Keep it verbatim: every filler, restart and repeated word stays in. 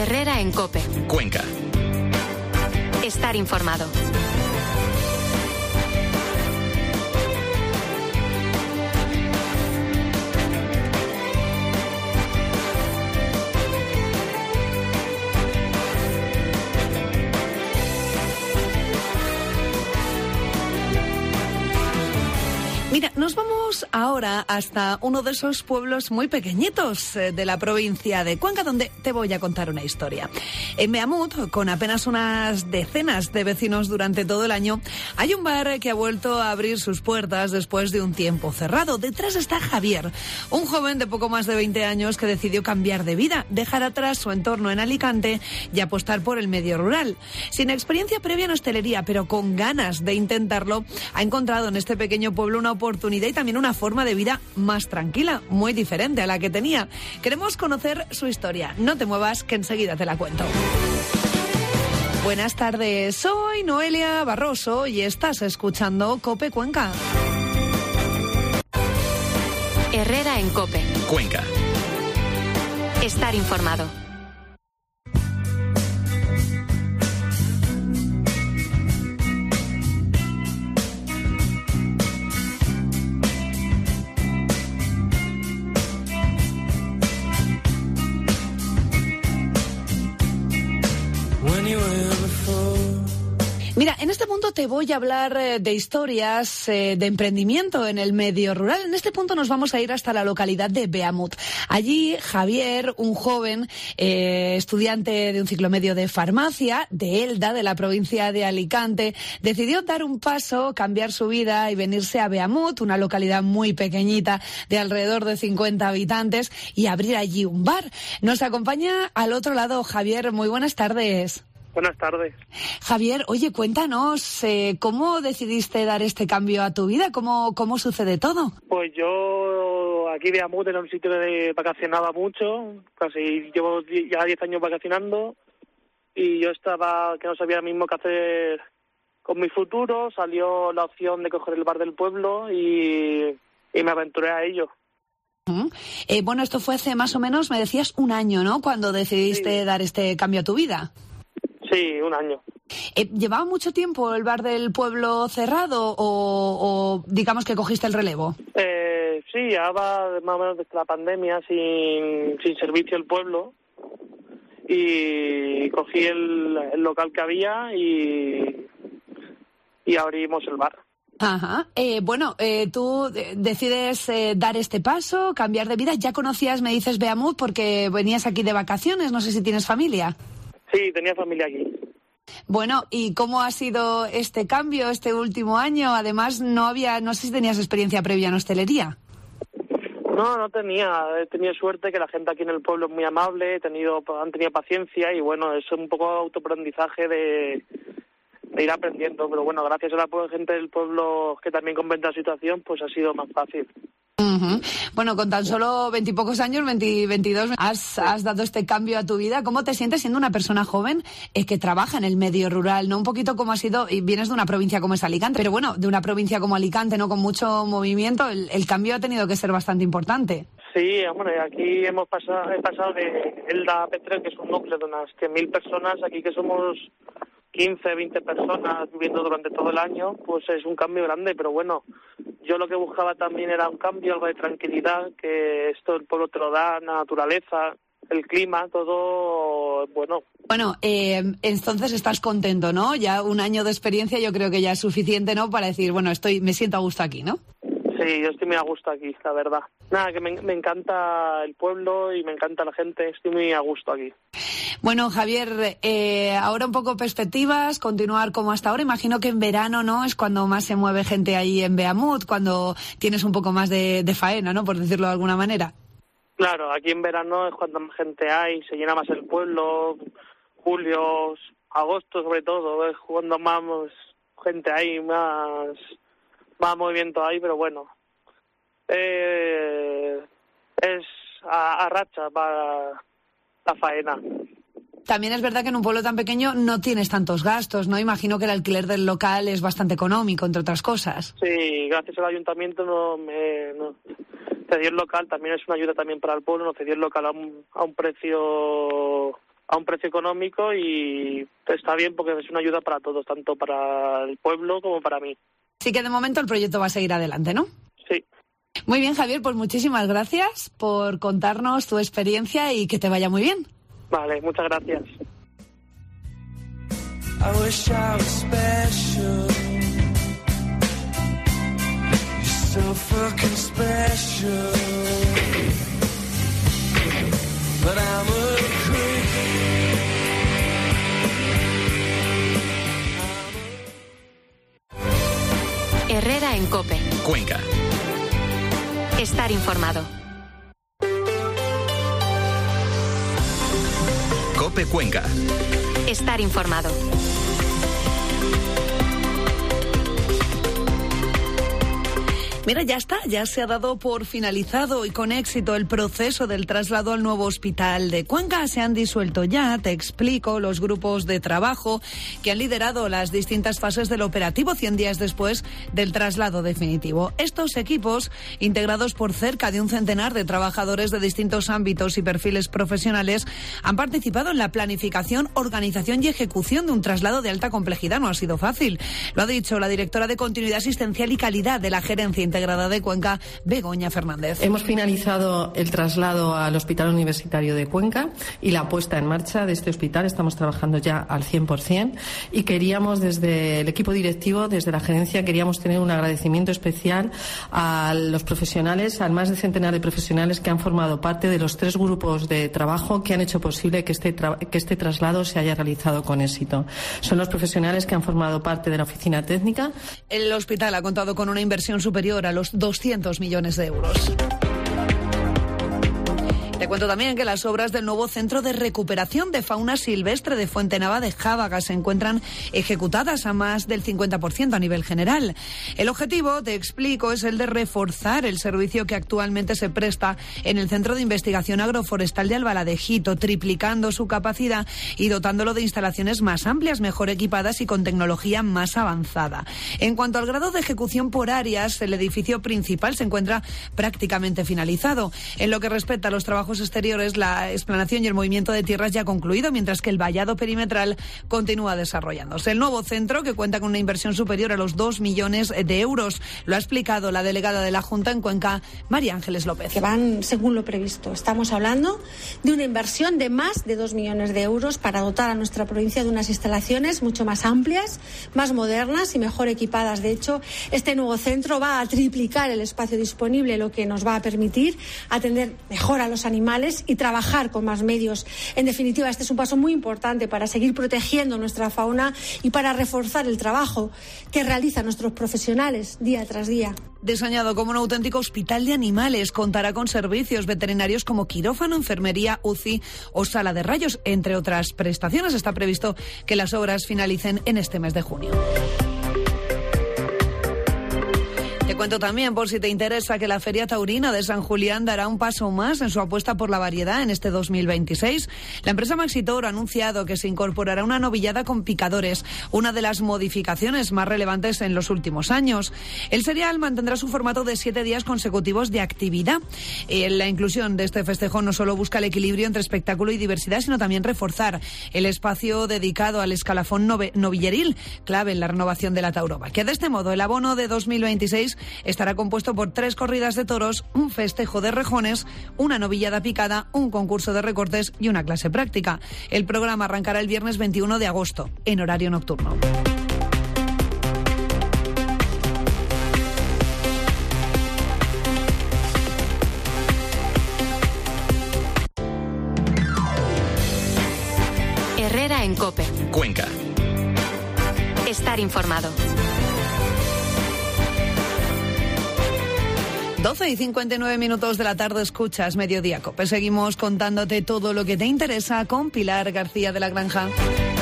Herrera en COPE. Cuenca. Estar informado. Mira, nos vamos ahora hasta uno de esos pueblos muy pequeñitos eh, de la provincia de Cuenca, donde te voy a contar una historia. En Beamut, con apenas unas decenas de vecinos durante todo el año, hay un bar que ha vuelto a abrir sus puertas después de un tiempo cerrado. Detrás está Javier, un joven de poco más de veinte años que decidió cambiar de vida, dejar atrás su entorno en Alicante y apostar por el medio rural. Sin experiencia previa en hostelería, pero con ganas de intentarlo, ha encontrado en este pequeño pueblo una oportunidad oportunidad y también una forma de vida más tranquila, muy diferente a la que tenía. Queremos conocer su historia. No te muevas, que enseguida te la cuento. Buenas tardes, soy Noelia Barroso y estás escuchando COPE Cuenca. Herrera en COPE. Cuenca. Estar informado. Mira, en este punto te voy a hablar eh, de historias eh, de emprendimiento en el medio rural. En este punto nos vamos a ir hasta la localidad de Beamut. Allí, Javier, un joven eh, estudiante de un ciclo medio de farmacia, de Elda, de la provincia de Alicante, decidió dar un paso, cambiar su vida y venirse a Beamut, una localidad muy pequeñita de alrededor de cincuenta habitantes, y abrir allí un bar. Nos acompaña al otro lado Javier. Muy buenas tardes. Buenas tardes. Javier, oye, cuéntanos, eh, ¿cómo decidiste dar este cambio a tu vida? ¿Cómo, cómo sucede todo? Pues yo aquí de Beamut era un sitio de vacacionaba mucho, casi llevo ya diez años vacacionando, y yo estaba que no sabía mismo qué hacer con mi futuro. Salió la opción de coger el bar del pueblo y, y me aventuré a ello. Uh-huh. Eh, bueno, esto fue hace más o menos, me decías, un año, ¿no?, cuando decidiste Sí. dar este cambio a tu vida. Sí, un año. Eh, ¿Llevaba mucho tiempo el bar del pueblo cerrado o, o digamos que cogiste el relevo? Eh, sí, ya va más o menos desde la pandemia sin, sin servicio el pueblo, y cogí el, el local que había y, y abrimos el bar. Ajá. Eh, bueno, eh, tú eh, decides eh, dar este paso, cambiar de vida. ¿Ya conocías, me dices, Beamut, porque venías aquí de vacaciones? No sé si tienes familia. Sí, tenía familia aquí. Bueno, ¿y cómo ha sido este cambio este último año? Además, no había, no sé si tenías experiencia previa en hostelería. No, no tenía. He tenido suerte que la gente aquí en el pueblo es muy amable, he tenido, han tenido paciencia y bueno, es un poco autoaprendizaje de, de ir aprendiendo. Pero bueno, gracias a la gente del pueblo que también comprende la situación, pues ha sido más fácil. Uh-huh. Bueno, con tan solo veintipocos años, veinte, veintidós, has, has dado este cambio a tu vida. ¿Cómo te sientes siendo una persona joven eh, que trabaja en el medio rural? ¿No? Un poquito como ha sido, y vienes de una provincia como es Alicante, pero bueno, de una provincia como Alicante, ¿no?, con mucho movimiento, el, el cambio ha tenido que ser bastante importante. Sí, hombre, aquí hemos pasado, he pasado de Elda a Petrel, que es un núcleo de unas cien mil personas, aquí que somos quince, veinte personas viviendo durante todo el año, pues es un cambio grande, pero bueno, yo lo que buscaba también era un cambio, algo de tranquilidad, que esto el pueblo te lo da, la naturaleza, el clima, todo bueno. Bueno, eh, entonces estás contento, ¿no? Ya un año de experiencia yo creo que ya es suficiente, ¿no?, para decir, bueno, estoy, me siento a gusto aquí, ¿no? Sí, yo estoy muy a gusto aquí, la verdad. Nada, que me, me encanta el pueblo y me encanta la gente, estoy muy a gusto aquí. Bueno, Javier, eh, ahora un poco perspectivas, continuar como hasta ahora. Imagino que en verano, ¿no?, es cuando más se mueve gente ahí en Beamut, cuando tienes un poco más de, de faena, ¿no?, por decirlo de alguna manera. Claro, aquí en verano es cuando más gente hay, se llena más el pueblo, julio, agosto sobre todo, es cuando más gente hay, más, más movimiento hay, pero bueno, eh, es a, a racha para la faena. También es verdad que en un pueblo tan pequeño no tienes tantos gastos, ¿no? Imagino que el alquiler del local es bastante económico, entre otras cosas. Sí, gracias al ayuntamiento no me no, cedió el local, también es una ayuda también para el pueblo, nos cedió el local a un, a un precio a un precio económico y está bien porque es una ayuda para todos, tanto para el pueblo como para mí. Así que de momento el proyecto va a seguir adelante, ¿no? Sí. Muy bien, Javier, pues muchísimas gracias por contarnos tu experiencia y que te vaya muy bien. Vale, muchas gracias. I wish I was special. You're so fucking special. But I'm a creep. Herrera en COPE. Cuenca. Estar informado. COPE Cuenca. Estar informado. Mira, ya está, ya se ha dado por finalizado y con éxito el proceso del traslado al nuevo hospital de Cuenca. Se han disuelto ya, te explico, los grupos de trabajo que han liderado las distintas fases del operativo cien días después del traslado definitivo. Estos equipos, integrados por cerca de un centenar de trabajadores de distintos ámbitos y perfiles profesionales, han participado en la planificación, organización y ejecución de un traslado de alta complejidad. No ha sido fácil. Lo ha dicho la directora de Continuidad Asistencial y Calidad de la Gerencia Integrada de Cuenca, Begoña Fernández. Hemos finalizado el traslado al Hospital Universitario de Cuenca y la puesta en marcha de este hospital. Estamos trabajando ya al cien por ciento y queríamos, desde el equipo directivo, desde la gerencia, queríamos tener un agradecimiento especial a los profesionales, al más de centenar de profesionales que han formado parte de los tres grupos de trabajo que han hecho posible que este, tra- que este traslado se haya realizado con éxito. Son los profesionales que han formado parte de la oficina técnica. El hospital ha contado con una inversión superior a los doscientos millones de euros. Te cuento también que las obras del nuevo Centro de Recuperación de Fauna Silvestre de Fuentenava de Jávaga se encuentran ejecutadas a más del cincuenta por ciento a nivel general. El objetivo, te explico, es el de reforzar el servicio que actualmente se presta en el Centro de Investigación Agroforestal de Albalá de Jito, triplicando su capacidad y dotándolo de instalaciones más amplias, mejor equipadas y con tecnología más avanzada. En cuanto al grado de ejecución por áreas, el edificio principal se encuentra prácticamente finalizado. En lo que respecta a los trabajos exteriores, la explanación y el movimiento de tierras ya ha concluido, mientras que el vallado perimetral continúa desarrollándose. El nuevo centro, que cuenta con una inversión superior a los dos millones de euros, lo ha explicado la delegada de la Junta en Cuenca, María Ángeles López. Que van según lo previsto. Estamos hablando de una inversión de más de dos millones de euros para dotar a nuestra provincia de unas instalaciones mucho más amplias, más modernas y mejor equipadas. De hecho, este nuevo centro va a triplicar el espacio disponible, lo que nos va a permitir atender mejor a los animales y trabajar con más medios. En definitiva, este es un paso muy importante para seguir protegiendo nuestra fauna y para reforzar el trabajo que realizan nuestros profesionales día tras día. Diseñado como un auténtico hospital de animales, contará con servicios veterinarios como quirófano, enfermería, U C I o sala de rayos, entre otras prestaciones. Está previsto que las obras finalicen en este mes de junio. Te cuento también, por si te interesa, que la Feria Taurina de San Julián dará un paso más en su apuesta por la variedad en este dos mil veintiséis. La empresa Maxitoro ha anunciado que se incorporará una novillada con picadores, una de las modificaciones más relevantes en los últimos años. El serial mantendrá su formato de siete días consecutivos de actividad. Eh, la inclusión de este festejo no solo busca el equilibrio entre espectáculo y diversidad, sino también reforzar el espacio dedicado al escalafón nove- novilleril, clave en la renovación de la tauromaquia. De este modo, el abono de dos mil veintiséis estará compuesto por tres corridas de toros, un festejo de rejones, una novillada picada, un concurso de recortes y una clase práctica. El programa arrancará el viernes veintiuno de agosto, en horario nocturno. Herrera en COPE. Cuenca. Estar informado. doce y cincuenta y nueve minutos de la tarde, escuchas Mediodía COPE. Seguimos contándote todo lo que te interesa con Pilar García de la Granja.